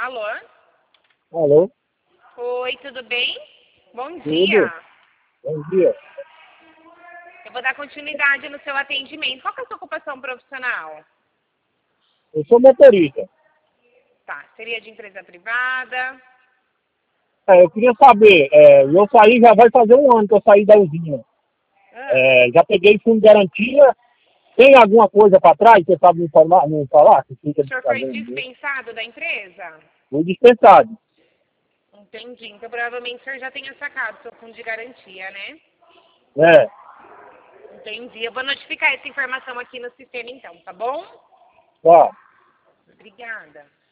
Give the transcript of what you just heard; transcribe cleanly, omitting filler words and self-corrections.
Alô? Alô? Oi, tudo bem? Bom Tudo? dia. Bom dia. Eu vou dar continuidade no seu atendimento. Qual que é a sua ocupação profissional? Eu sou motorista. Tá, seria de empresa privada? Eu queria saber, eu saí, já vai fazer um ano que eu saí da usina. Ah, Já peguei fundo de garantia. Tem alguma coisa para trás? Você sabe me falar? Que fica o senhor foi sabendo? dispensado da empresa? Fui dispensado. Entendi. Então, provavelmente, o senhor já tenha sacado seu fundo de garantia, né? É, Entendi. Eu vou notificar essa informação aqui no sistema, então, tá bom? tá. Obrigada.